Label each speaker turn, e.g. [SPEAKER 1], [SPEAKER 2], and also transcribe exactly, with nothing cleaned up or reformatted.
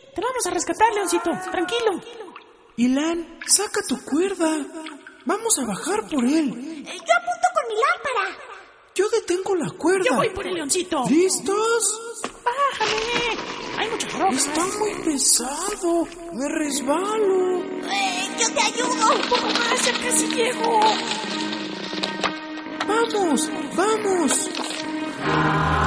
[SPEAKER 1] Te vamos a rescatar, Leoncito. Tranquilo.
[SPEAKER 2] Ilan, saca tu cuerda. Vamos a bajar por él.
[SPEAKER 3] Yo apunto con mi lámpara.
[SPEAKER 2] Yo detengo la cuerda.
[SPEAKER 1] Yo voy por el Leoncito.
[SPEAKER 2] ¿Listos?
[SPEAKER 1] Bájame. Hay muchas rocas.
[SPEAKER 2] Está muy pesado. Me resbalo.
[SPEAKER 3] Eh, yo te ayudo.
[SPEAKER 1] Un poco más, ya casi llego.
[SPEAKER 2] Vamos, vamos.